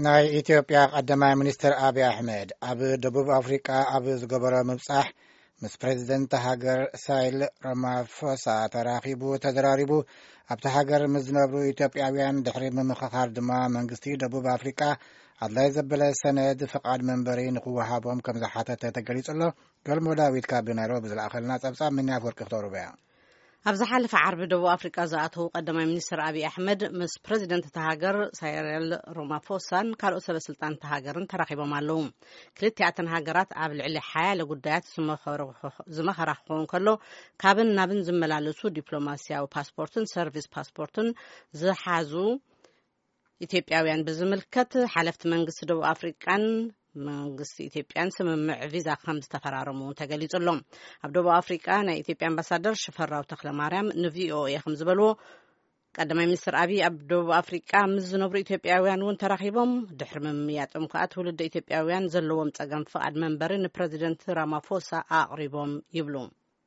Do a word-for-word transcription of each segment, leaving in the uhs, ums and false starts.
ናይ ኢትዮጵያ ቀዳማይ ሚኒስትር አብይ አሕመድ ኣብ ደቡብ አፍሪካ ኣብ ዝገበረ ምብጻሕ ምስ ፕሬዝደንት ሃገር ሳይል ራማፎሳ ተራኺቡ ተዘራሪቡ ኣብታ ሃገር ምስ ዝነብሩ ኢትዮጵያውያን ድሕሪ ምምኽኻር ድማ መንግስቲ ደቡብ አፍሪካ ኣድላይ ዘበለ ሰነድ ፍቃድ መንበሪ ንኽወሃቦም ከም ዝሓተተ ተገሊጹ ኣሎ። ገልሞ ዳዊት ካብ ናይሮቢ ዝለኣኸልና ጸብጻብ ምንያፍ ወርቂ ክተርበያ ኣብዛ ሓለፈ ዓርቢ ደቡብ አፍሪካ ዝኣተው ቀዳማይ ሚኒስትር አብይ አሕመድ ምስ ፕሬዝደንት ተሃገር ሳይረል ራማፎሳን ካልኦት ሰበስልጣን ተሃገርን ተራኺቦም ኣለዉ። ክልቲኣተን ሃገራት ኣብ ልዕሊ ሓያሎ ጉዳያት ዝመኸራ ክኾኑ ከሎ ካብን ናብን ዝመላለሱ ዲፕሎማስያዊ ፓስፖርትን ሰርቪስ ፓስፖርትን ዝሓዙ ኢትዮጵያውያን ብዝምልከት ሓለፍቲ መንግስቲ ደቡብ አፍሪካን መንግስቲ ኢትዮጵያን ስምምዕ ቪዛ ከም ዝተፈራረሙ ተገሊጹሎም። ኣብ ደቡብ አፍሪካ ናይ ኢትዮጵያ አምባሳደር ሽፈራው ተክለማርያም ንቪኦኤ ከም ዝበልዎ ቀዳማይ ሚኒስትር አብይ ኣብ ደቡብ አፍሪካ ምስ ዝነብሩ ኢትዮጵያውያን እውን ተራኺቦም ድሕሪ ምምያጦም ከዓ ትውልደ ኢትዮጵያውያን ዘለዎም ጸገም ፍቃድ መንበሪ ንፕሬዚደንት ራማፎሳ አቅሪቦም ይብሉ።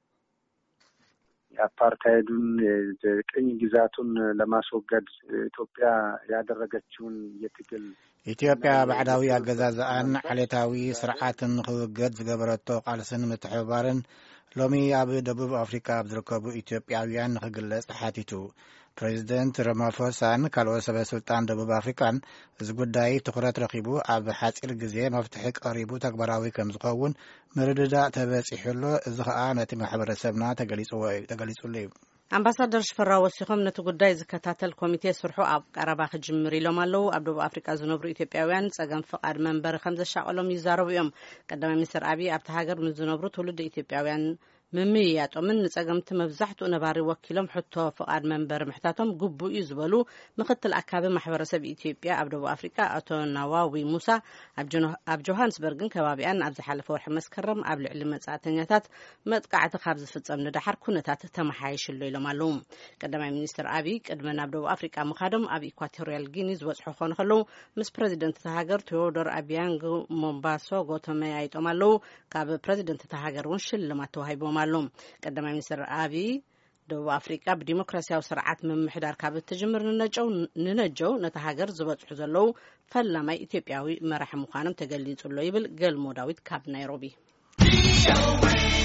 የአፓርታይዱን የቅኝ ግዛቱን ለማስወገድ ኢትዮጵያ ያደረገችውን የትግል ኢትዮጵያ ባዕዳዊ አገዛዝኣን ዓሌታዊ ስርዓትን ክውገድ ዝገበረቶ ቃልስን ምትሕብባርን ሎሚ ኣብ ደቡብ አፍሪካ ዝርከቡ ኢትዮጵያውያን ንኽግለጽ ሓቲቱ። ፕሬዚደንት ራማፎሳን ካልኦት ሰበስልጣን ደቡብ አፍሪካን እዚ ጉዳይ ትኩረት ረኺቡ ኣብ ሓፂር ግዜ መፍትሒ ቀሪቡ ተግባራዊ ከም ዝኸውን ምርድዳእ ተበፂሑሎ እዚ ከዓ ነቲ ማሕበረሰብና ተገሊጹሉ እዩ። አምባሳደር ሽፈራው ወሲኾም ነቲ ጉዳይ ዝከታተል ኮሚቴ ስርሑ ኣብ ቀረባ ክጅምር ኢሎም ኣለዉ። ኣብ ደቡብ አፍሪካ ዝነብሩ ኢትዮጵያውያን ጸገም ፍቃድ መንበሪ ከም ዘሻቀሎም ይዛረቡ እዮም። ቀዳማይ ሚኒስትር አብይ ኣብቲ ሃገር ምስ ዝነብሩ ትውልድ ኢትዮጵያውያን ምምያጦምን ንጸገምቲ መብዛሕትኡ ነባሪ ወኪሎም ሕቶ ፍቃድ መንበሪ ምሕታቶም ግቡእ እዩ ዝበሉ ምክትል ኣካቢ ማሕበረሰብ ኢትዮጵያ ኣብ ደቡብ አፍሪካ ኣቶ ናዋዊ ሙሳ ኣብ ጆሃንስበርግን ከባቢያን ኣብ ዝሓለፈ ወርሒ መስከረም ኣብ ልዕሊ መጻእተኛታት መጥቃዕቲ ካብ ዝፍጸም ንዳሓር ኩነታት ተመሓይሽሉ ኢሎም ኣለዉ። ቀዳማይ ሚኒስትር አብይ ቅድመ ናብ ደቡብ አፍሪካ ምኻዶም ኣብ ኢኳቶሪያል ጊኒ ዝበጽሑ ክኾኑ ከለዉ ምስ ፕሬዚደንት ተሃገር ቴዎዶር አቢያንግ ሞምባሶ ጎተመያይጦም ኣለዉ። ካብ ፕሬዚደንት ተሃገር እውን ሽልማት ተዋሂቦም ኣለዉ። ቀዳማይ ሚኒስትር አብይ ደቡብ አፍሪካ ብዲሞክራሲያዊ ስርዓት ምምሕዳር ካብ እትጅምር ንነጀው ነቲ ሃገር ዝበጽሑ ዘለዉ ፈላማይ ኢትዮጵያዊ መራሒ ምዃኖም ተገሊጹሎ ይብል ገልሞ ዳዊት ካብ ናይሮቢ።